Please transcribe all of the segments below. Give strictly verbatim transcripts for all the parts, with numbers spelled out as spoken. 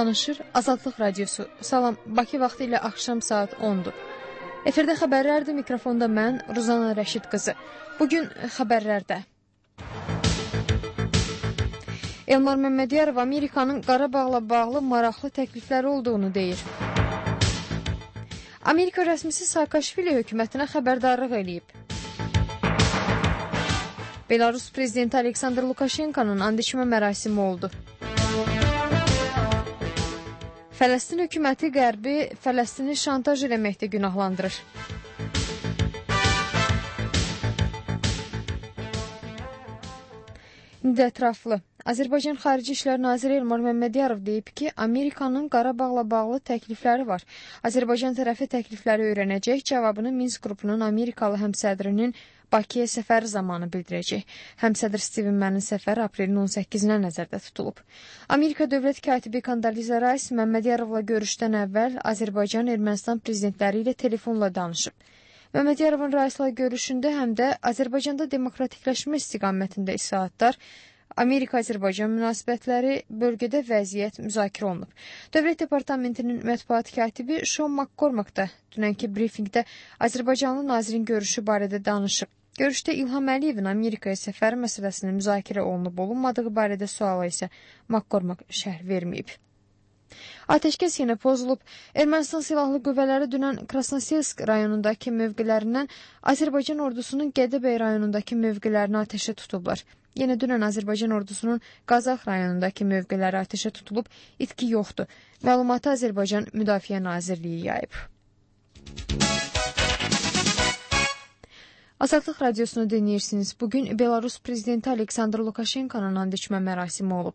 Danışır Azadlıq Radiosu. Salam, Bakı vaxtı ilə axşam saat ondur. Efirdə xəbərlərdir, mikrofonda mən, Ruzana Rəşid qızı. Bugün xəbərlərdə. Elmar Məmmədiyarov Amerikanın Qarabağla bağlı maraqlı təklifləri olduğunu deyir. Amerika rəsmisi Saakashvili hökumətinə xəbərdarlıq eləyib. Belarus prezidenti Aleksandr Lukashenkonun and içmə mərasimi oldu. Fələstin hökuməti Qərbi Fələstini şantaj eləməkdə günahlandırır. İndi ətraflı. Azərbaycan Xarici İşlər Naziri Elmar Məmmədiyarov deyib ki, Amerikanın Qarabağla bağlı təklifləri var. Azərbaycan tərəfi təklifləri öyrənəcək, cavabını Minsk qrupunun Amerikalı həmsədrinin Bakıya səfəri zamanı bildirəcək. Həmsədr Steven Mənin səfəri aprelin on səkkizinə nəzərdə tutulub. Amerika dövlət katibi Kondoliza Rice Məmmədiyarovla görüşdən əvvəl Azərbaycan Ermənistan prezidentləri ilə telefonla danışıb. Məmmədiyarovun Rice'la görüşündə həm də Azərbaycanda demokratikləşmə istiqamətində islahatlar, Amerika-Azərbaycan münasibətləri, bölgədə vəziyyət müzakirə olunub. Dövlət Departamentinin mətbuat katibi Sean McCormack da dünənki brifinqdə Azərbaycanlı nazirin görüşü barədə danışıb. Görüşdə İlham Əliyevin Amerikaya səfəri məsələsinin müzakirə olunub-olunmadığı barədə suala isə McCormack şərh verməyib. Atəşkəs yenə pozulub. Ermənistan silahlı qüvvələri dünən Krasnoselsk rayonundakı mövqelərindən Azərbaycan ordusunun Gədəbəy rayonundakı mövqelərini atəşə tutublar. Yenə dünən Azərbaycan ordusunun Qazax rayonundakı mövqeləri atəşə tutulub, itki yoxdur. Məlumatı Azərbaycan Müdafiə Nazirliyi yayıb. Azadlıq Radiosunu dinləyirsiniz. Bugün Belarus prezidenti Aleksandr Lukashenkonun and içmə mərasimi olub.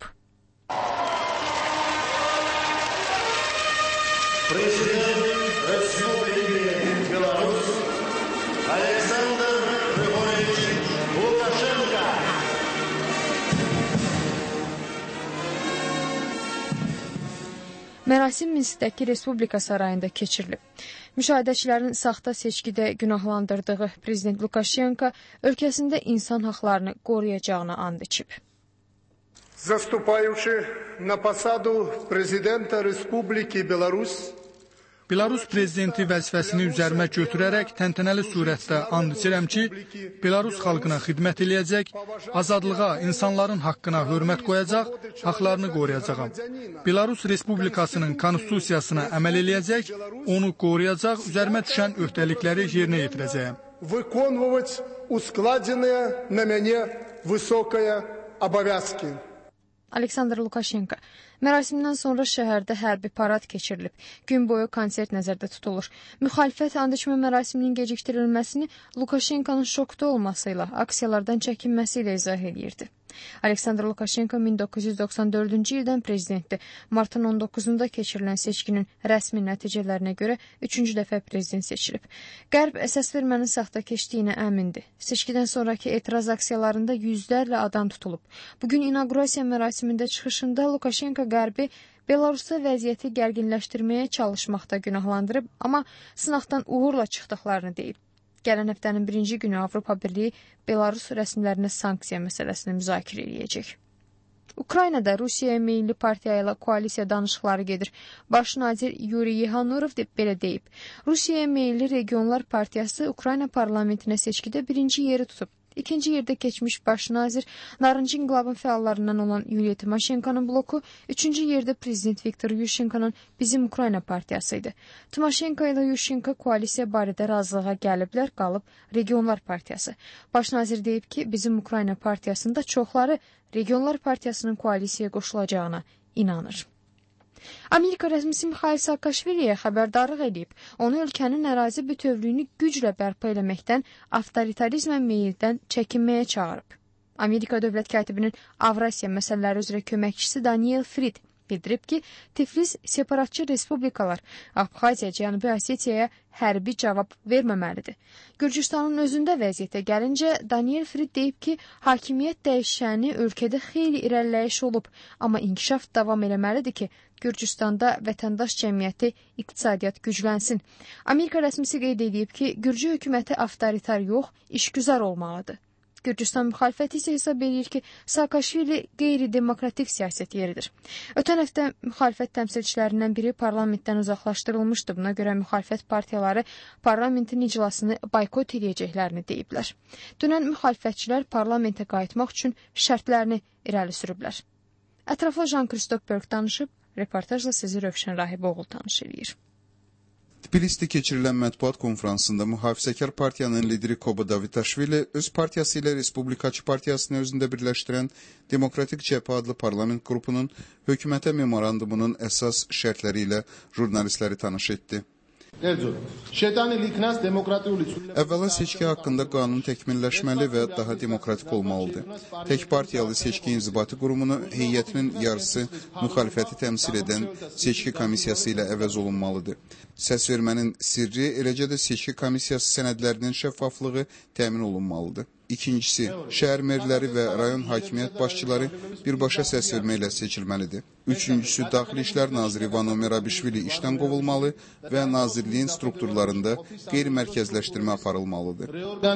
Президент Республики Беларусь Александр Григорьевич Лукашенко. Mərasim Minskdəki Respublika sarayında keçirilib. Müşahidəçilərin saxta seçkidə günahlandırdığı prezident Lukashenko ölkəsində insan haqlarını qoruyacağına and içib. Zastupający na посаду prezidenta Respubliki Belarus Belarus prezidenti vəzifəsini üzərimə götürərək təntənəli surətdə and içirəm ki, Belarus xalqına xidmət eləyəcək, azadlığa, insanların haqqına hörmət qoyacaq, haqlarını qoruyacağam. Belarus Respublikasının konstitusiyasına əməl eləyəcək, onu qoruyacaq, üzərimə düşən öhdəlikləri yerinə yetirəcəyəm. Выконывать ускладенные на меня высокие обовязки. Aleksandr Lukashenko. Mərasimdən sonra şəhərdə hərbi parad keçirilib. Gün boyu konsert nəzərdə tutulur. Müxalifət and içmə mərasiminin gecikdirilməsini Lukashenkonun şokda olması ilə, aksiyalardan çəkinməsi ilə izah edirdi. Aleksandr Lukashenko min doqquz yüz doxsan dördüncü ildən prezidentdir. Martın on doqquzunda keçirilən seçkinin rəsmi nəticələrinə görə üçüncü dəfə prezident seçilib. Qərb əsas vermənin saxta keçdiyinə əmindir. Seçkidən sonraki etiraz aksiyalarında yüzlərlə adam tutulub. Bugün inaugurasiya mərasimində çıxışında Lukashenko Qərbi Belarusda vəziyyəti gərginləşdirməyə çalışmaqda günahlandırıb, amma sınaqdan uğurla çıxdıqlarını deyib. Gələn həftənin birinci günü Avropa Birliyi Belarus rəsmilərinə sanksiya məsələsini müzakirə edəcək. Ukraynada Rusiyaya meyilli partiya ilə koalisiya danışıqları gedir. Baş nazir Yuri Yehanurov belə deyib. Rusiyaya meyilli Regionlar Partiyası Ukrayna parlamentinə seçkidə birinci yeri tutub. İkinci yerdə keçmiş baş nazir Narıncı İnqilabın fəallarından olan Yuliya Timoşenkonun bloku, üçüncü yerdə prezident Viktor Yushchenkonun Bizim Ukrayna partiyası idi. Timoşenko ilə Yushchenko koalisiya barədə razılığa gəliblər, qalıb Regionlar partiyası. Baş nazir deyib ki, Bizim Ukrayna partiyasında çoxları Regionlar partiyasının koalisiyaya qoşulacağına inanır. Amerika rəsmisi Mikhail Saakashviliyə xəbərdarlıq edib, onu ölkənin ərazi bütövlüyünü güclə bərpa eləməkdən, avtoritarizmə meyildən çəkinməyə çağırıb. Amerika dövlət katibinin Avrasiya məsələləri üzrə köməkçisi Daniel Fried bildirib ki, Tiflis separatçı respublikalar Abxaziya, Cənubi Osetiyaya hərbi cavab verməməlidir. Gürcüstanın özündə vəziyyətə gəlincə, Daniel Fried deyib ki, hakimiyyət dəyişəni ölkədə xeyli irəliləyiş olub, amma inkişaf davam eləməlidir ki, Gürcüstanda vətəndaş cəmiyyəti, iqtisadiyyat güclənsin. Amerika rəsmisi qeyd edib ki, Gürcü hökuməti avtoritar yox, işgüzar olmalıdır. Gürcüstan müxalifəti isə hesab edir ki, Saakashvili qeyri-demokratik siyasət yeridir. Ötən həftə müxalifət təmsilçilərindən biri parlamentdən uzaqlaşdırılmışdı. Buna görə müxalifət partiyaları parlamentin iclasını boykot edəcəklərini deyiblər. Dünən müxalifətçilər parlamentə qayıtmaq üçün şərtlərini irəli sürüblər. Ətraflı Jean-Christophe Berg danışıb, reportajla sizi Rövşən Rahiboğlu tanış edir. Tbilisdə keçirilən mətbuat konfransında mühafizəkar partiyanın lideri Koba Davitaşvili öz partiyası ilə Respublikaçı partiyasını özündə birləşdirən Demokratik Cəbhə adlı parlament qrupunun hökumətə memorandumunun əsas şərtləri ilə jurnalistləri tanış etdi. Əvvəla seçki haqqında qanun təkmilləşməli və daha demokratik olmalıdır. Tək partiyalı seçki inzibati qurumunu heyətinin yarısı müxalifəti təmsil edən seçki komissiyası ilə əvəz olunmalıdır. Səs vermənin sirri, eləcə də seçki komissiyası sənədlərinin şəffaflığı təmin olunmalıdır. İkincisi, şəhər merləri və rayon hakimiyyət başçıları birbaşa səs verməklə seçilməlidir. Üçüncüsü, Daxili İşlər Naziri Vano Merabishvili işdən qovulmalı və nazirliyin strukturlarında qeyri-mərkəzləşdirmə aparılmalıdır.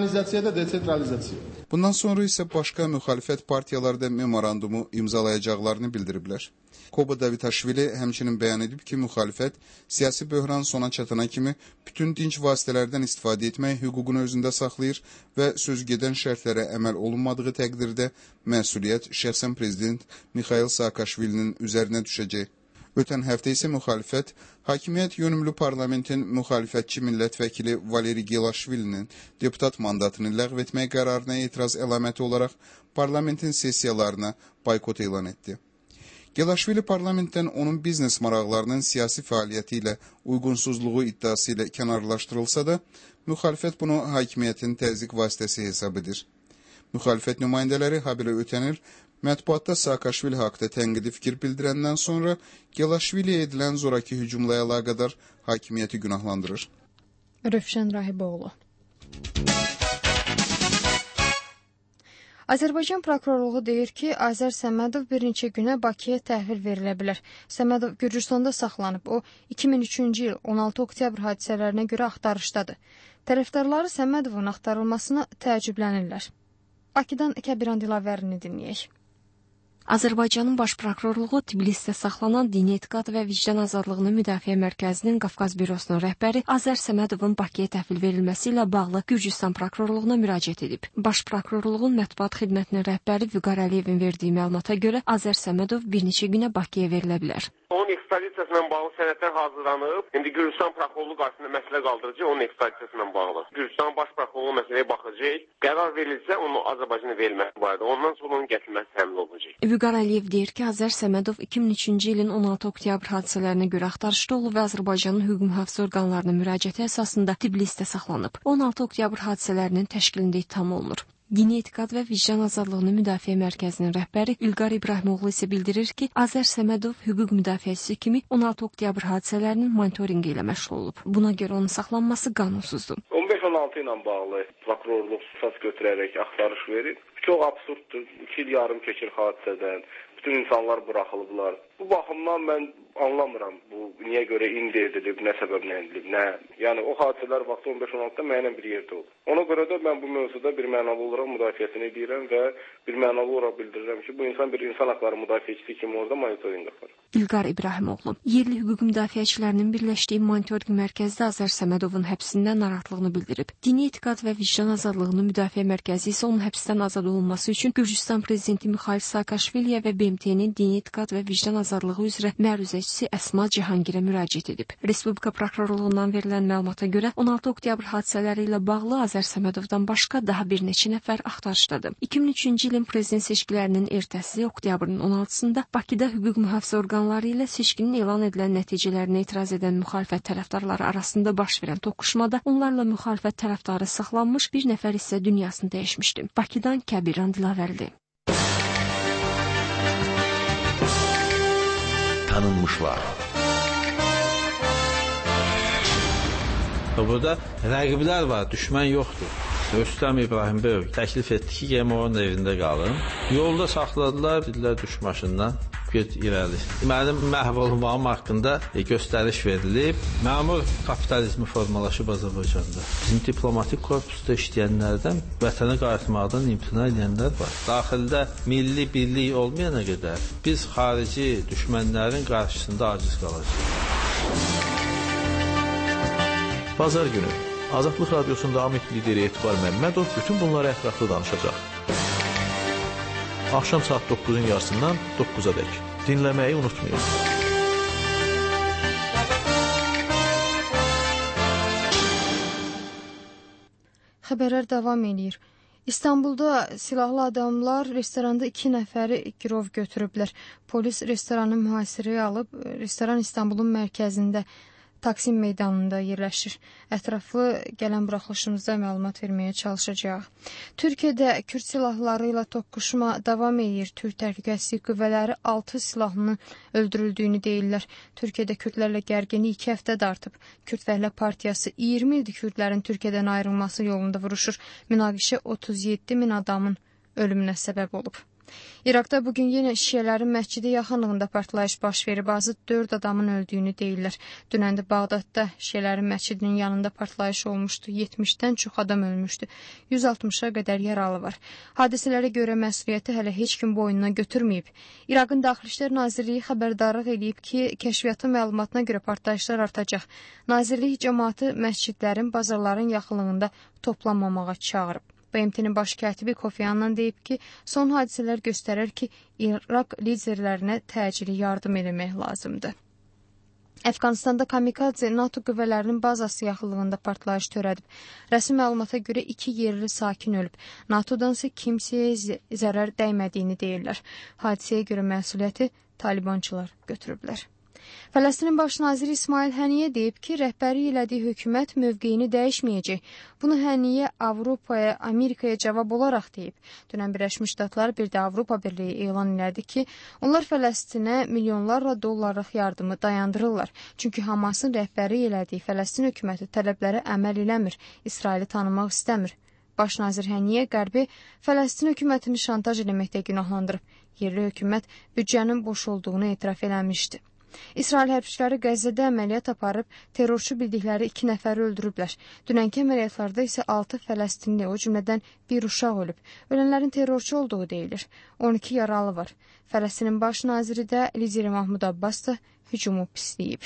Bundan sonra isə başqa müxalifət partiyaları da memorandumu imzalayacaqlarını bildiriblər. Koba Davitaşvili həmçinin bəyan edib ki, müxalifət siyasi böhran sona çatana kimi bütün dinc vasitələrdən istifadə etmək hüququnu özündə saxlayır və sözügedən şərtlərə əməl olunmadığı təqdirdə məsuliyyət şəxsən prezident Mikhail Saakashvilinin üzərinə düşəcək. Ötən həftə isə müxalifət, hakimiyyət yönümlü parlamentin müxalifətçi millət vəkili Valeri Gelaşvilinin deputat mandatını ləğv etmək qərarına etiraz əlaməti olaraq parlamentin sessiyalarına boykot elan etdi. Gelaşvili parlamentdən onun biznes maraqlarının siyasi fəaliyyəti ilə uyğunsuzluğu iddiası ilə kənarlaşdırılsa da, müxalifət bunu hakimiyyətin təzyiq vasitəsi hesab edir. Müxalifət nümayəndələri habelə ötənir, mətbuatda Saakashvili haqda tənqidi fikir bildirəndən sonra Gelaşviliyə edilən zoraki hücumla əlaqədar hakimiyyəti günahlandırır. Rövşən Rahiboğlu. Azərbaycan prokurorluğu deyir ki, Azər Səmədov bir neçə günə Bakıya təhvil verilə bilər. Səmədov Gürcüstanda saxlanıb. O, iki min üçüncü il on altı oktyabr hadisələrinə görə axtarışdadır. Tərəfdarları Səmədovun axtarılmasına təəccüblənirlər. Bakıdan Kəbiran Dilavərini dinləyək. Azərbaycanın baş prokurorluğu Tbilisdə saxlanan Dini Etiqad və Vicdan Azadlığını Müdafiə Mərkəzinin Qafqaz bürosunun rəhbəri Azər Səmədovun Bakıya təhvil verilməsi ilə bağlı Gürcüstan prokurorluğuna müraciət edib. Baş prokurorluğun mətbuat xidmətinin rəhbəri Vüqar Əliyevin verdiyi məlumata görə Azər Səmədov bir neçə günə Bakıya verilə bilər. Onun ekstradisiyası ilə bağlı sənədlər hazırlanıb. İndi Gürcüstan prokurorluğu qarşısında məsələ qaldırıcı onun ekstradisiyası ilə bağlı. Gürcüstan baş prokurorluğu məsələyə baxacaq. Qərar verilsə onu Azərbaycana verilməsi barədə. Ondan sonra onun gətirilməsi təmin olunacaq. Vüqar Əliyev deyir ki, Azər Səmədov iki min üçüncü ilin on altı oktyabr hadisələrinə görə axtarışda olub və Azərbaycanın hüquq mühafizə orqanlarının müraciəti əsasında Tbilisdə saxlanıb. on altı oktyabr hadisələrinin təşkilində ittiham olunur. Dini Etiqad və Vicdan Azadlığını Müdafiə Mərkəzinin rəhbəri İlqar İbrahimoğlu isə bildirir ki, Azər Səmədov hüquq müdafiəçisi kimi on altı oktyabr hadisələrinin monitorinqi ilə məşğul olub. Buna görə onun saxlanması qanunsuzdur. on beş on altı ilə bağlı prokurorluq əsas götürərək axtarış verir. Çox absurddur. iki il yarım keçir hadisədən. Bütün insanlar buraxılıblar. Bu baxımdan mən anlamıram bu niyə görə indi edilib, nə səbəblə edilib, nə. Yəni o hadisələr vaxtı on beş on altıda müəyyən bir yerdə oldu. Ona görə də mən bu mövzuda bir mənalı olaraq müdafiəsini edirəm və bir mənalı olaraq bildirirəm ki, bu insan bir insan haqları müdafiəçisi kimi orada monitorinq aparır. İlqar İbrahimoğlu, yerli hüquq müdafiəçilərinin birləşdiyi monitorinq mərkəzdə Azər Səmədovun həbsindən narahatlığını bildirib. Dini Etiqad və Vicdan Azadlığını Müdafiə Mərkəzi isə onun həbsdən azad olunması üçün Gürcüstan prezidenti Mikhail Saakashviliyə və B M T-nin Dini Etiqad və Vicdan Azadlığı üzrə məruzəçisi Əsma Cihangirə müraciət edib. Respublika prokurorluğundan verilən məlumata görə on altı oktyabr hadisələri ilə bağlı Azər Səmədovdan başqa daha bir neçə nəfər axtarışdadır. iki min üçüncü ilin prezident seçkilərinin ertəsi oktyabrın on altısında Bakıda hüquq mühafizə orqanları ilə seçkinin elan edilən nəticələrinə etiraz edən müxalifət tərəfdarları arasında baş verən toqquşmada onlarla müxalifət tərəfdarı saxlanmış, bir nəfər isə dünyasını dəyişmişdi. Bakıdan Kəbiran Dilavərli. Tanınmışlar. Burada rəqiblər var, düşmən yoxdur. Rüstəm İbrahimbəyev təklif etdi ki, Gemorun evində qalım. Yolda saxladılar, dedilər düş maşından, get irəli. Mənim məhv olmağım haqqında göstəriş verilib. Məmur kapitalizmi formalaşıb Azərbaycanda. Bizim diplomatik korpusda işləyənlərdən vətənə qayıtmaqdan imtina edənlər var. Daxildə milli birlik olmayana qədər biz xarici düşmənlərin qarşısında aciz qalacağıq. Bazar günü Azadlıq Radiosunda AMİT lideri Etibar Məmmədov bütün bunları ətraflı danışacaq. Axşam saat doqquzun yarısından doqquza dək. Dinləməyi unutmayın. Xəbərlər davam edir. İstanbulda silahlı adamlar restoranda iki nəfəri girov götürüblər. Polis restoranı mühasirəyə alıb, restoran İstanbulun mərkəzində Taksim meydanında yerləşir. Ətraflı gələn buraxılışımızda məlumat verməyə çalışacağıq. Türkiyədə Kürd silahları ilə toqquşma davam edir. Türk təhlükəsizlik qüvvələri altı silahlının öldürüldüyünü deyirlər. Türkiyədə Kürdlərlə gərginlik iki həftədə artıb. Kürd Fəhlə Partiyası iyirmi ildir Kürdlərin Türkiyədən ayrılması yolunda vuruşur. Münaqişə otuz yeddi min adamın ölümünə səbəb olub. İraqda bugün yenə şiələrin məscidi yaxınlığında partlayış baş verib, azı dörd adamın öldüyünü deyirlər. Dünəndə Bağdadda şiələrin məscidinin yanında partlayış olmuşdu, yetmişdən çox adam ölmüşdü, yüz altmışa qədər yaralı var. Hadisələrə görə məsuliyyəti hələ heç kim boynuna götürməyib. İraqın Daxili İşlər Nazirliyi xəbərdarlıq edib ki, kəşfiyyatın məlumatına görə partlayışlar artacaq. Nazirlik cəmaatı məscidlərin, bazarların yaxınlığında toplanmamağa çağırıb. B M T-nin baş katibi Kofi Annan deyib ki, son hadisələr göstərir ki, İraq liderlərinə təcili yardım eləmək lazımdır. Əfqanistanda kamikadze NATO qüvvələrinin bazası yaxınlığında partlayış törədib. Rəsmi məlumata görə iki yerli sakin ölüb. NATO'dan isə kimsəyə zərər dəymədiyini deyirlər. Hadisəyə görə məsuliyyəti talibançılar götürüblər. Fələstinin baş naziri İsmail Həniyə deyib ki, rəhbəri elədiyi hökumət mövqeyini dəyişməyəcək. Bunu Həniyə Avropaya, Amerikaya cavab olaraq deyib. Dünən Birləşmiş Ştatlar bir də Avropa Birliyi elan elədi ki, onlar Fələstinə milyonlarla dollarlıq yardımı dayandırırlar. Çünki Hamasın rəhbəri elədiyi Fələstin hökuməti tələblərə əməl eləmir, İsraili tanımaq istəmir. Baş nazir Həniyə Qərbi Fələstin hökumətini şantaj eləməkdə günahlandırıb. Yerli hökumət büdcənin boş olduğunu etiraf eləmişdi. İsrail hərbçiləri Qəzzədə əməliyyat aparıb, terrorçu bildikləri iki nəfəri öldürüblər. Dünənki əməliyyatlarda isə altı Fələstinli, o cümlədən bir uşaq ölüb. Ölənlərin terrorçu olduğu deyilir. on iki yaralı var. Fələstinin baş naziri də lideri Mahmud Abbas da hücumu pisləyib.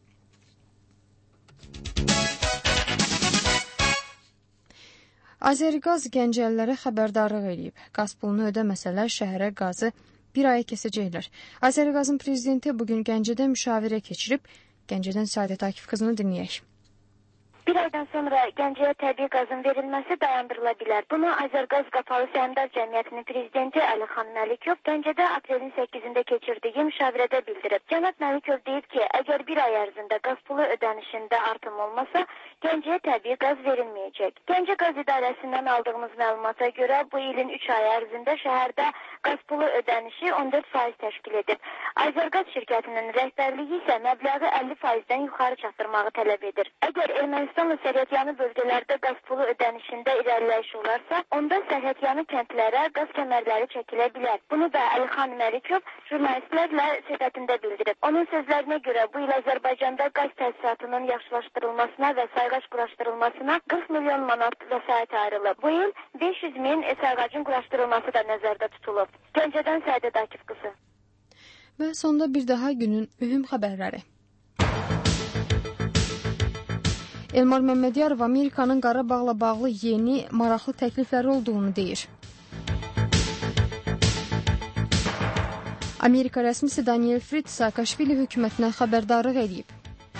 Azəriqaz Gəncəlilərə xəbərdarlıq edib. Qaz pulunu ödəməsələr şəhərə qazı bir aya kəsəcəklər. Azəriqazın prezidenti bugün Gəncədə müşavirə keçirib. Gəncədən Səadət Akif qızını dinləyək. Bir aydan sonra Gəncəyə təbii qazın verilməsi dayandırıla bilər. Bunu Azərqaz Qapalı Səhmdar Cəmiyyətinin prezidenti Əlixan Məlikov Gəncədə aprelin səkkizində keçirdiyi müşavirədə bildirib. Cənab Məlikov deyib ki, əgər bir ay ərzində qaz pulu ödənişində artım olmasa, Gəncəyə təbii qaz verilməyəcək. Gəncə Qaz İdarəsindən aldığımız məlumata görə bu ilin üç ay ərzində şəhərdə qaz pulu ödənişi on dörd faiz təşkil edib. Azərqaz şirkətinin rəhbərliyi isə məbləği əlli faizdən yuxarı çatdırmağı tələb edir. Əgər Ermənistanla sərhədyanı bölgələrdə qaz pulu ödənişində irəliləyiş olarsa, onda sərhədyanı kəndlərə qaz kəmərləri çəkilə bilər. Bunu da Əlixan Məlikov jurnalistlərlə söhbətində bildirib. Onun sözlərinə görə bu il Azərbaycanda qaz təsisatının yaxşılaşdırılmasına və sayğac quraşdırılmasına qırx milyon manat vəsait ayrılıb. Bu il beş yüz min sayğacın quraşdırılması da nəzərdə tutulub. Gəncədən Səadət Akif qızı. Və sonda bir daha günün mühüm xəbərləri. Elmar Məmmədiyarov Amerikanın Qarabağla bağlı yeni, maraqlı təklifləri olduğunu deyir. Amerika rəsmisi Daniel Fritz Saakashvili hökumətinə xəbərdarlıq edib.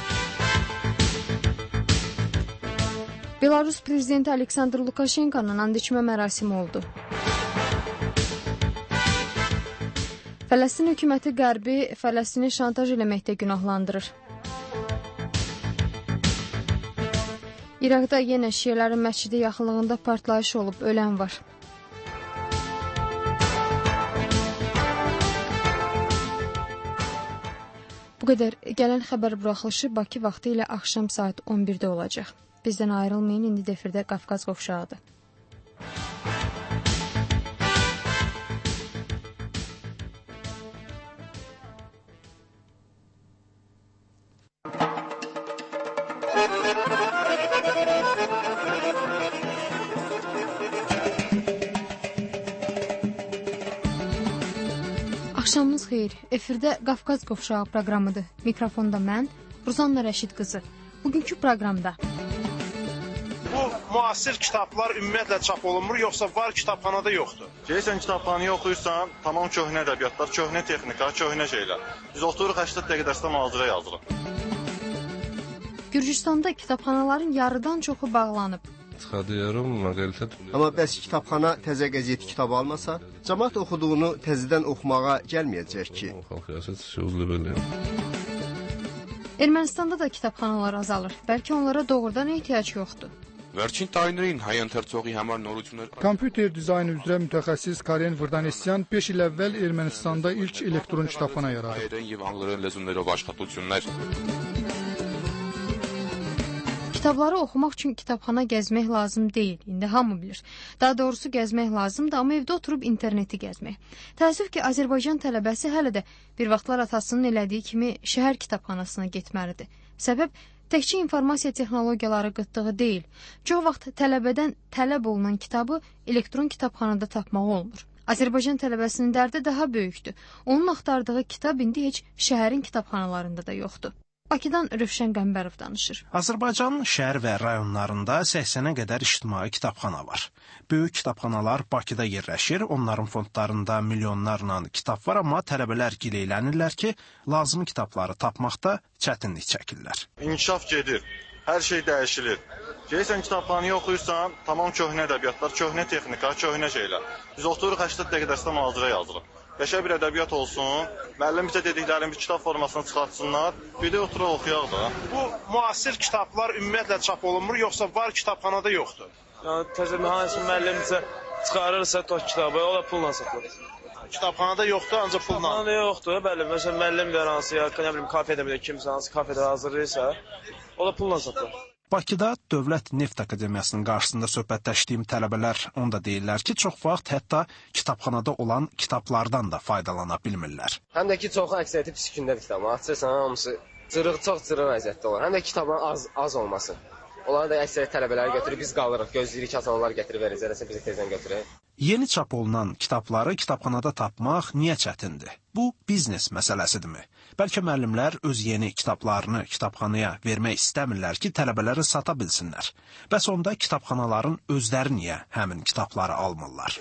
Belarus prezidenti Aleksandr Lukashenkonun and içmə mərasimi oldu. Fələstin hökuməti Qərbi Fələstini şantaj eləməkdə günahlandırır. İraqda yenə şiələrin məscidi yaxınlığında partlayış olub, ölən var. Bu qədər. Gələn xəbər buraxılışı Bakı vaxtı ilə axşam saat on birdə olacaq. Bizdən ayrılmayın, indi də efirdə Qafqaz qovşağıdır. Axşamınız xeyir. Efirdə Qafqaz Qovşağı proqramıdır. Mikrofonda mən, Ruzanna Rəşid qızı. Bugünkü proqramda bu müasir kitablar ümumiyyətlə çap olunmur, yoxsa var kitabxanada yoxdur? Gəlsən kitabxanayı oxuyursan, tamam köhnə ədəbiyyatlar, köhnə texnika, köhnə şeylər. Biz oturuq səksən dəqiqəsində mühazirə yazırıq. Gürcüstanda kitabxanaların yarıdan çoxu bağlanıb. Amma bəs kitabxana təzə qəzet kitab almasa, cəmaət oxuduğunu təzədən oxumağa gəlməyəcək ki. Ermənistanda da kitabxanalar azalır. Bəlkə onlara doğrudan ehtiyac yoxdur. Վերջին տարիներին հայ ընթերցողի համար նորություններ Kompüter dizaynı üzrə mütəxəssis Karen Vrdanesyan beş il əvvəl Ermənistanda ilk elektron kitabxana yaradıb. եւ անգլերեն լեզուներով աշխատություններ Kitabları oxumaq üçün kitabxana gəzmək lazım deyil. İndi hamı bilir. Daha doğrusu gəzmək lazımdır, amma evdə oturub interneti gəzmək. Təəssüf ki, Azərbaycan tələbəsi hələ də bir vaxtlar atasının elədiyi kimi şəhər kitabxanasına getməlidir. Səbəb təkcə informasiya texnologiyaları qıtlığı deyil. Çox vaxt tələbədən tələb olunan kitabı elektron kitabxanada tapmaq olmur. Azərbaycan tələbəsinin dərdi daha böyükdür. Onun axtardığı kitab indi heç şəhərin kitabxanalarında da yoxdur. Bakıdan Rövşən Qəmbərov danışır. Azərbaycanın şəhər və rayonlarında səksənə qədər ictimai kitabxana var. Böyük kitabxanalar Bakıda yerləşir, onların fondlarında milyonlarla kitab var, amma tələbələr gileylənirlər ki, lazımi kitabları tapmaqda çətinlik çəkirlər. İnkişaf gedir, hər şey dəyişilir. Gəlsən kitabxanayı oxuyursan, tamam köhnə ədəbiyyatlar, köhnə texnika, köhnə şeylər. Biz oturuq səksən dəqiqəsində mühazirə yazırıq. Qəşəng bir ədəbiyyat olsun, müəllim bizə dediklərini bir kitab formasına çıxartsınlar, bir də oturaq oxuyaq da. Bu müasir kitablar ümumiyyətlə çap olunmur, yoxsa var kitabxanada yoxdur? Yəni təzə hansı müəllim bizə çıxarırsa o kitabı, o da pulla satılır. Kitabxanada yoxdur, ancaq pulla. Kitabxanada yoxdur, bəli. Məsələn müəllim də hansı ya, nə bilim, kafedə bir kimsə hansı kafedə hazırlayırsa, o da pulla satılır. Bakıda Dövlət Neft Akademiyasının qarşısında söhbətləşdiyim tələbələr onu da deyirlər ki, çox vaxt hətta kitabxanada olan kitablardan da faydalana bilmirlər. Həm də ki, çoxu əksəriyyəti pis gündədir kitabı. Açırsan, hamısı cırıq, çox cırıq vəziyyətdə olur. Həm də kitabın az, az olması. Onları da əksəriyyət tələbələri götürür, biz qalırıq, gözləyirik ki, atanlar gətirib verəcək, eləsə bizi tezdən götürək. Yeni çap olunan kitabları kitabxanada tapmaq niyə çətindir? Bu, biznes məsələsidirmi? Bəlkə müəllimlər öz yeni kitablarını kitabxanaya vermək istəmirlər ki, tələbələri sata bilsinlər. Bəs onda kitabxanaların özləri niyə həmin kitabları almırlar?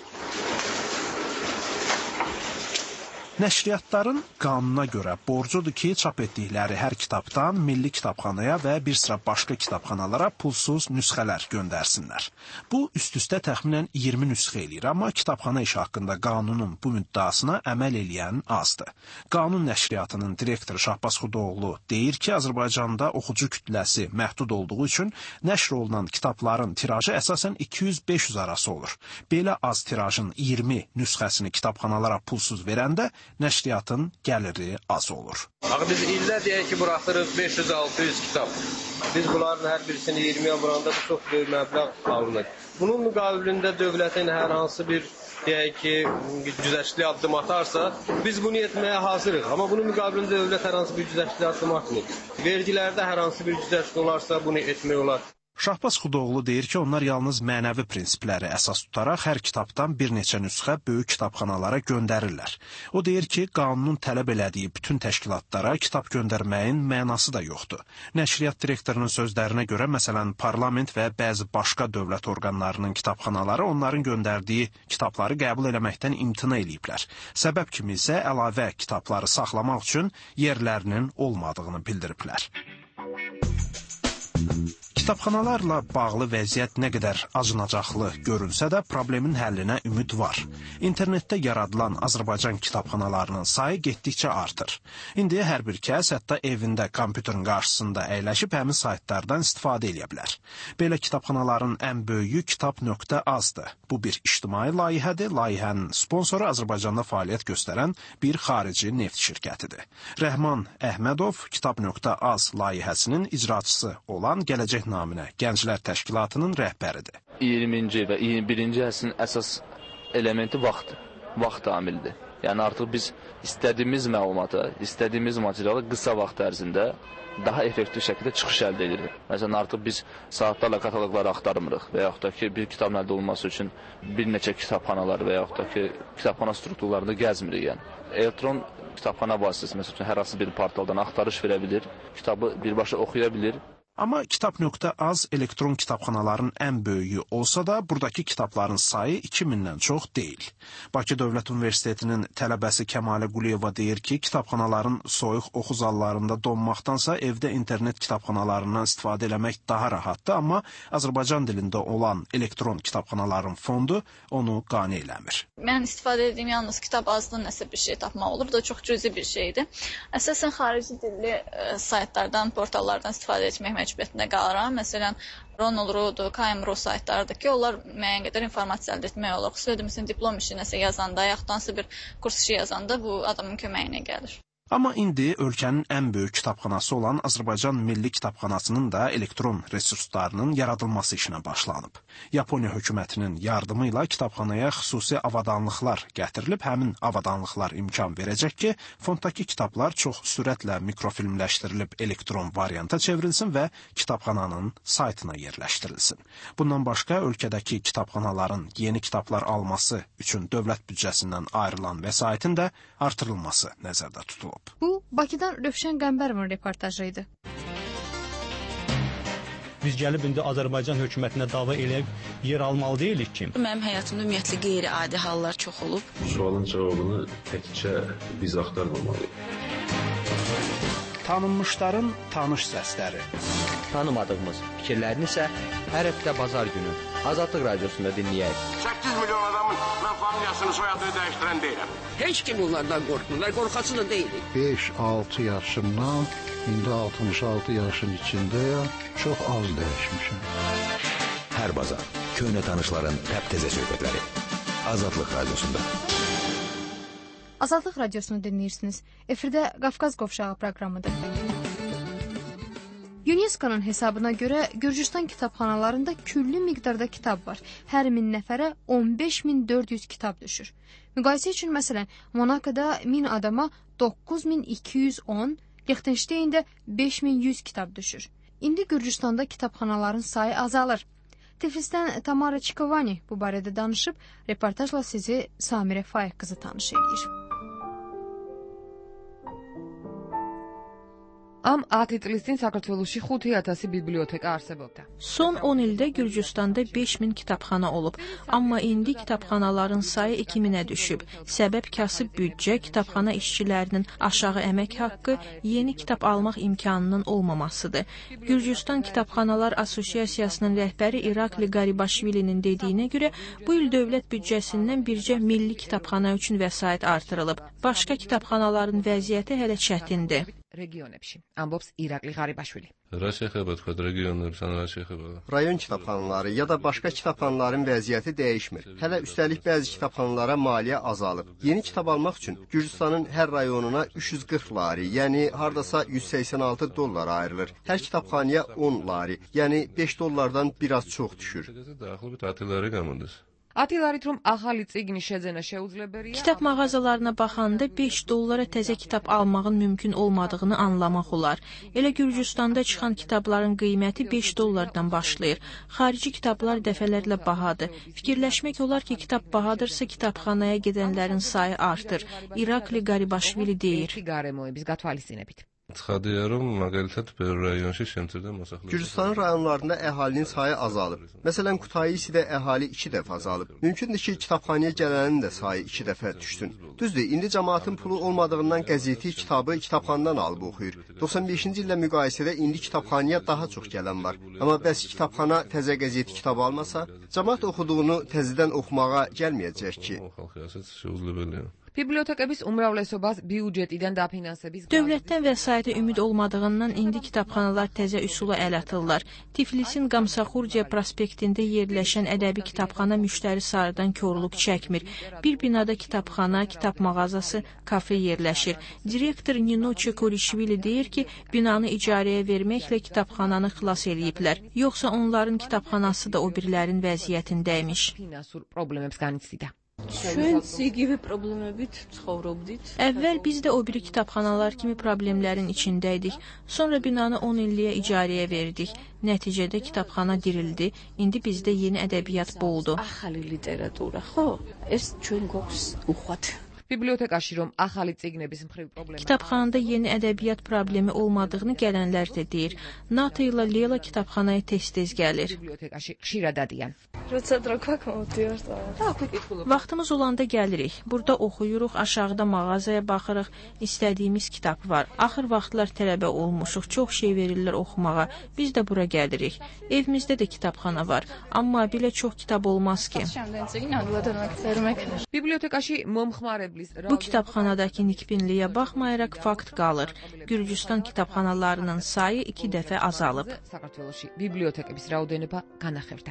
Nəşriyyatların qanuna görə borcudur ki, çap etdikləri hər kitabdan Milli Kitabxanaya və bir sıra başqa kitabxanalara pulsuz nüsxələr göndərsinlər. Bu, üst-üstə təxminən iyirmi nüsxə eləyir, amma kitabxana işi haqqında qanunun bu müddəasına əməl eləyən azdır. Qanun nəşriyyatının direktoru Şahbaz Xudoğlu deyir ki, Azərbaycanda oxucu kütləsi məhdud olduğu üçün nəşr olunan kitabların tirajı əsasən iki yüz beş yüz arası olur. Belə az tirajın iyirmi nüsxəsini kitabxanalara pulsuz verəndə nəşriyyatın gəliri az olur. Axı biz ildə deyək ki, buraxırıq beş yüz altı yüz kitab. Biz bunların hər birisini iyirmiyə vuranda bu çox böyük məbləğ alınır. Bunun müqabilində dövlətin hər hansı bir deyək ki, güzəştli addım atarsa, biz bunu etməyə hazırıq. Amma bunun müqabilində dövlət hər hansı bir güzəştli addım atmır. Vergilərdə hər hansı bir güzəştli olarsa, bunu etmək olar. Şahbaz Xudoğlu deyir ki, onlar yalnız mənəvi prinsipləri əsas tutaraq hər kitabdan bir neçə nüsxə böyük kitabxanalara göndərirlər. O deyir ki, qanunun tələb elədiyi bütün təşkilatlara kitab göndərməyin mənası da yoxdur. Nəşriyyat direktorunun sözlərinə görə, məsələn, parlament və bəzi başqa dövlət orqanlarının kitabxanaları onların göndərdiyi kitabları qəbul eləməkdən imtina eləyiblər. Səbəb kimi isə əlavə kitabları saxlamaq üçün yerlərinin olmadığını bildiriblər. Kitabxanalarla bağlı vəziyyət nə qədər acınacaqlı görünsə də problemin həllinə ümid var. İnternetdə yaradılan Azərbaycan kitabxanalarının sayı getdikcə artır. İndi hər bir kəs hətta evində kompüterin qarşısında əyləşib həmin saytlardan istifadə edə bilər. Belə kitabxanaların ən böyüyü kitab nöqtə azdır. Bu bir ictimai layihədir. Layihənin sponsoru Azərbaycanda fəaliyyət göstərən bir xarici neft şirkətidir. Rəhman Əhmədov kitab nöqtə az layihəsinin icraçısı olan Gələcək naminə Gənclər Təşkilatının rəhbəridir. iyirminci və iyirmi birinci əsrin əsas elementi vaxtdır, vaxt amilidir. Yəni artıq biz istədiyimiz məlumatı, istədiyimiz materialı qısa vaxt ərzində daha effektiv şəkildə çıxış əldə edirik. Məsələn, artıq biz saatlarla kataloqları axtarmırıq və yaxud da ki, bir kitabın əldə olunması üçün bir neçə kitabxanalar və yaxud da ki, kitabxana strukturlarında gəzmirik. Yəni. Elektron kitabxana vasitəsi, məsələn, hər hansı bir portaldan axtarış verə bilir, kitabı birbaşa oxuya bilir. Amma Kitab.az elektron kitabxanaların ən böyüyü olsa da, buradakı kitabların sayı iki mindən çox deyil. Bakı Dövlət Universitetinin tələbəsi Kəmalə Quliyeva deyir ki, kitabxanaların soyuq oxu zallarında donmaqdansa evdə internet kitabxanalarından istifadə eləmək daha rahatdır, amma Azərbaycan dilində olan elektron kitabxanaların fondu onu qane eləmir. Mən istifadə etdiyim yalnız Kitab.azdan nəsə bir şey tapmaq olur, da çox cüzi bir şeydir. Əsasən xarici dilli e, saytlardan, portallardan istifadə etmək məcburiyyətində qalıram. Məsələn, Ronald.ru, K M R O saytlardır ki, onlar müəyyən qədər informasiya əldə etmək olur. Xüsusilə məsələn, diplom işi nəsə yazanda, yaxud da hansı bir kurs işi yazanda bu adamın köməyinə gəlir. Amma indi ölkənin ən böyük kitabxanası olan Azərbaycan Milli Kitabxanasının da elektron resurslarının yaradılması işinə başlanıb. Yaponiya hökumətinin yardımı ilə kitabxanaya xüsusi avadanlıqlar gətirilib, həmin avadanlıqlar imkan verəcək ki, fonddakı kitablar çox sürətlə mikrofilmləşdirilib elektron varianta çevrilsin və kitabxananın saytına yerləşdirilsin. Bundan başqa ölkədəki kitabxanaların yeni kitablar alması üçün dövlət büdcəsindən ayrılan vəsaitin də artırılması nəzərdə tutulub. Bu, Bakıdan Rövşən Qəmbərovun reportajı idi. Biz gəlib indi Azərbaycan hökumətinə dava eləyib yer almalı deyilik ki. Mənim həyatımda ümumiyyətlə qeyri-adi hallar çox olub. Sualın cavabını təkcə biz axtarmamalıyıq. Tanınmışların tanış səsləri. Tanımadığımız fikirlərini isə hər həftə bazar günü Azadlıq Radiosunda dinləyək. səkkiz milyon adamın mən familiyasını, soyadını dəyişdirən deyiləm. Heç kim onlardan qorxmurlar, qorxası da deyilik. beş altı yaşımdan indi altmış altı yaşın içindəyəm, çox az dəyişmişim. Hər bazar köhnə tanışların təptəzə söhbətləri Azadlıq Radiosunda. Azadlıq Radiosunu dinləyirsiniz. Efirdə Qafqaz Qovşağı proqramıdır. UNESCO-nun hesabına görə Gürcüstan kitabxanalarında küllü miqdarda kitab var. Hər min nəfərə on beş min dörd yüz kitab düşür. Müqayisə üçün, məsələn, Monakoda min adama doqquz min iki yüz on, Liechtenstein'də beş min yüz kitab düşür. İndi Gürcüstanda kitabxanaların sayı azalır. Tiflisdən Tamara Çikovani bu barədə danışıb, reportajla sizi Samirə Faiq qızı tanış edir. Am ათი წლის წინ საქართველოში ხუთი ათასი ბიბლიოთეკა არსებობდა. Son on ildə Gürcüstanda beş min kitabxana olub, amma indi kitabxanaların sayı iki minə düşüb. Səbəb kasıb büdcə, kitabxana işçilərinin aşağı əmək haqqı, yeni kitab almaq imkanının olmamasıdır. Gürcüstan Kitabxanalar Assosiasiyasının rəhbəri İrakli Qaribaşvilinin dediyinə görə bu il dövlət büdcəsindən bircə milli kitabxana üçün vəsait artırılıb. Başqa kitabxanaların vəziyyəti hələ çətindir. Regionებში. Ambops İrakli Qaribaşvili. Რა შეხება თქვა რეგიონებს, ან რა შეხება? Rayon kitabxanaları ya da başqa kitabxanaların vəziyyəti dəyişmir. Hələ üstəlik bəzi kitabxanalara maliyyə azalıb. Yeni kitab almaq üçün Gürcüstanın hər rayonuna üç yüz qırx lari, yəni hardasa yüz səksən altı dollar ayrılır. Hər kitabxanaya on lari, yəni beş dollardan biraz çox düşür. Daxilობით ათი ლარი გამოდის. ათი ლარით რომ ახალი წიგნი შეძენა შეუძლებელია. Kitab mağazalarına baxanda beş dollara təzə kitab almağın mümkün olmadığını anlamaq olar. Elə Gürcüstanda çıxan kitabların qiyməti beş dollardan başlayır. Xarici kitablar dəfələrlə bahadır. Fikirləşmək olar ki, kitab bahadırsa kitabxanaya gedənlərin sayı artır. İrakli Qaribaşvili deyir. ცხადია რომ მაგალითად ბევრ რაიონში შემცირდა მოსახლეობა. Gürcüstanın rayonlarında əhalinin sayı azalıb. Məsələn, Kutaisidə əhali iki dəfə azalıb. Mümkündür ki, kitabxanaya gələnin də sayı iki dəfə düşsün. Düzdür, indi cəmaətin pulu olmadığından qəzeti, kitabı kitabxanadan alıb oxuyur. doxsan beşinci illə müqayisədə indi kitabxanaya daha çox gələn var. Amma bəs kitabxana təzə qəzeti kitab almasa, cəmaət oxuduğunu təzədən oxumağa gəlməyəcək ki. Bibliotekების უმრავლესობას ბიუჯეტიდან დაფინანსების Dövlətdən vəsaitə ümid olmadığından indi kitabxanalar təzə üsula əl atırlar. Tiflisin Qamsaxurdiya prospektində yerləşən ədəbi kitabxana müştəri sayıdan korluq çəkmir. Bir binada kitabxana, kitab mağazası, kafe yerləşir. Direktor Nino Çekorişvili deyir ki, binanı icarəyə verməklə kitabxananı xilas eləyiblər. Yoxsa onların kitabxanası da o birlərin vəziyyətindəymiş. Finansur problemებს განიცდიდა. Əvvəl biz də o biri kitabxanalar kimi problemlərin içindəydik. Sonra binanı on illiyə icarəyə verdik. Nəticədə kitabxana dirildi. İndi bizdə yeni ədəbiyyat boldu. ბიბლიოთეკაში რომ ახალი წიგნების მხრივ პრობლემა Kitabxanada yeni ədəbiyyat problemi olmadığını gələnlər də deyir. NATO ilə Leyla kitabxanaya tez-tez gəlir. ბიბლიოთეკაში ხშირად დადიან. Vaxtımız olanda gəlirik. Burada oxuyuruq, aşağıda mağazaya baxırıq. İstədiyimiz kitab var. Axır vaxtlar tələbə olmuşuq. Çox şey verirlər oxumağa. Biz də bura gəlirik. Evimizdə də kitabxana var. Amma belə çox kitab olmaz ki. ბიბლიოთეკაში მომხმარებლის Bu kitabxanadakı nikbinliyə baxmayaraq fakt qalır. Gürcüstan kitabxanalarının sayı iki dəfə azalıb. საქართველოში ბიბლიოთეკების რაოდენობა განახევდა.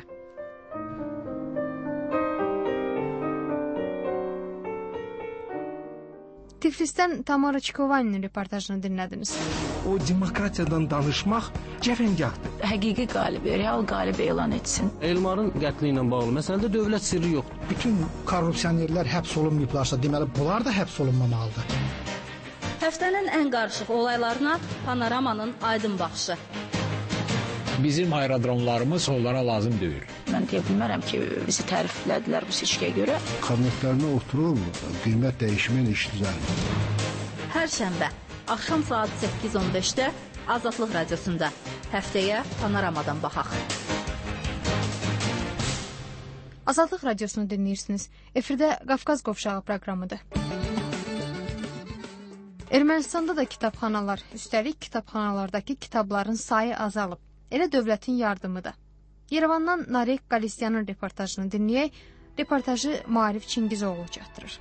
Tiflisdən Tamara Çikovaninin reportajını dinlədiniz. O demokratiyadan danışmaq cəfəngahdır. Həqiqi qalibi, real qalibi elan etsin. Elmarın qətli ilə bağlı məsələdə dövlət sirri yoxdur. Bütün korrupsionerlər həbs olunmayıblarsa, deməli bunlar da həbs olunmamalıdır. Həftənin ən qarışıq olaylarına Panoramanın aydın baxışı. Bizim aerodromlarımız onlara lazım deyil. Mən deyə bilmərəm ki, bizi təriflədilər bu seçkiyə görə. Kabinetlərində oturub, qiymət dəyişmən iş düzəlmir. Hər şənbə, axşam saat səkkiz on beşdə Azadlıq Radiosunda. Həftəyə Panoramadan baxaq. Azadlıq Radiosunu dinləyirsiniz. Efirdə Qafqaz Qovşağı proqramıdır. Ermənistanda da kitabxanalar, üstəlik kitabxanalardakı kitabların sayı azalıb. Elə dövlətin yardımı da. Yerevandan Narek Qalisyanın reportajını dinləyək. Reportajı Maarif Çingizoğlu çatdırır.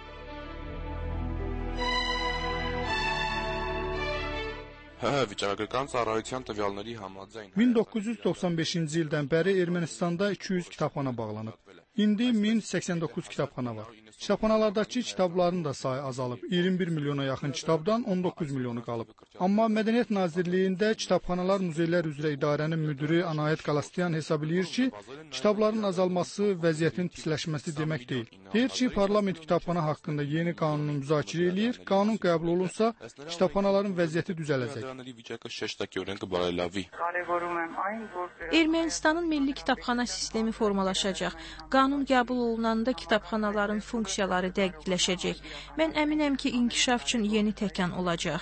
min doqquz yüz doxsan beşinci ildən bəri Ermənistanda iki yüz kitabxana bağlanıb. İndi min səksən doqquz kitabxana var. Kitabxanalardakı kitabların da sayı azalıb. iyirmi bir milyona yaxın kitabdan on doqquz milyonu qalıb. Amma Mədəniyyət Nazirliyində Kitabxanalar Muzeylər üzrə idarənin müdiri Anayət Qalasyan hesab edir ki, kitabların azalması vəziyyətin pisləşməsi demək deyil. Deyir ki, parlament kitabxana haqqında yeni qanunu müzakirə eləyir. Qanun qəbul olunsa, kitabxanaların vəziyyəti düzələcək. Ermənistanın milli kitabxana sistemi formalaşacaq. Qanun qəbul olunanda kitabxanaların funksiyaları dəqiqləşəcək. Mən əminəm ki, inkişaf üçün yeni təkan olacaq.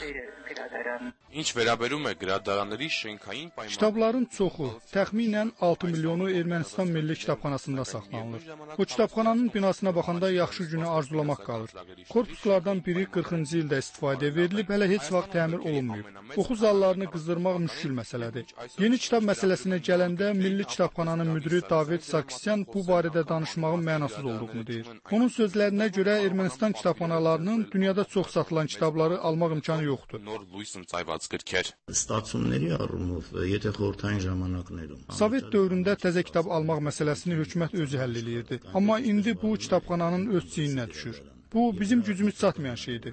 Kitabların çoxu, təxminən altı milyonu Ermənistan Milli Kitabxanasında saxlanılır. Bu kitabxananın binasına baxanda yaxşı günü arzulamaq qalır. Korpuslardan biri qırxıncı ildə istifadəyə verilib, hələ heç vaxt təmir olunmayıb. Oxu zallarını qızdırmaq müşkül məsələdir. Yeni kitab məsələsinə gələndə Milli Kitabxananın müdiri David Sarkisyan bu barədə danışmağın mənasız olduğunu deyir. Onun sözlərinə görə Ermənistan kitabxanalarının dünyada çox satılan kitabları almaq imkanı yoxdur. Sovet dövründə təzə kitab almaq məsələsini hökumət özü həll eləyirdi. Amma indi bu kitabxananın öz çiyninə düşür. Bu bizim gücümüz çatmayan şeydir.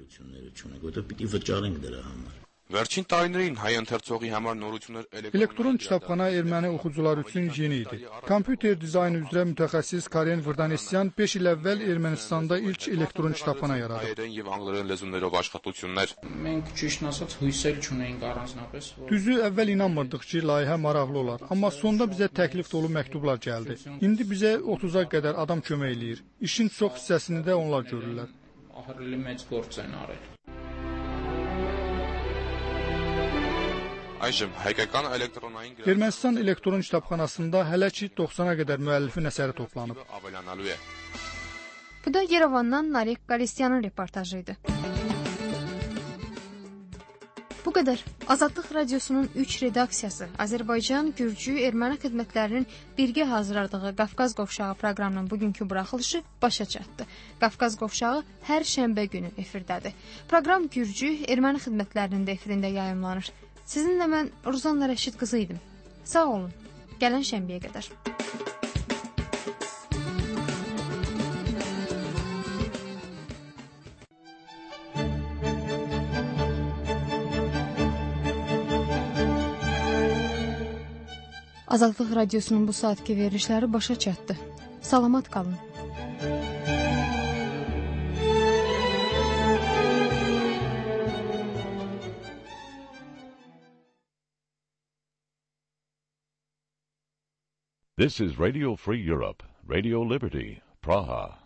Վերջին տարիներին հայ ընթերցողի համար նորություններ Elektron kitabxana erməni oxucular üçün yeni idi. Kompüter dizaynı üzrə mütəxəssis Karen Vrdanesyan beş il əvvəl Ermənistanda ilk elektron kitabxana yaradıb. Եվ անգլերեն լեզուներով աշխատություններ. Մենք ճիշտ ասած հույսեր չունեինք առանձնապես, որ Düzü əvvəl inanmırdıq ki, layihə maraqlı olar, amma sonda bizə təklif dolu məktublar gəldi. İndi bizə otuz'a qədər adam kömək eləyir. İşin çox hissəsini də onlar görürlər. ահռելի մեծ գործ են արել։ Ermənistan elektron kitabxanasında hələ ki doxsana qədər müəllifin əsəri toplanıb. Bu da Yerevandan Narek Qalisyanın reportajıydı. Bu qədər. Azadlıq Radiosunun üç redaksiyası Azərbaycan, Gürcü, erməni xidmətlərinin birgə hazırladığı Qafqaz Qovşağı proqramının bugünkü buraxılışı başa çatdı. Qafqaz Qovşağı hər şənbə günü efirdədir. Proqram Gürcü, erməni xidmətlərinin də efirində yayımlanır. Sizinlə mən Ruzanna Rəşid qızı idim. Sağ olun. Gələn şənbəyə qədər. Azadlıq Radiosunun bu saatki verilişləri başa çatdı. Salamat qalın. This is Radio Free Europe, Radio Liberty, Praha.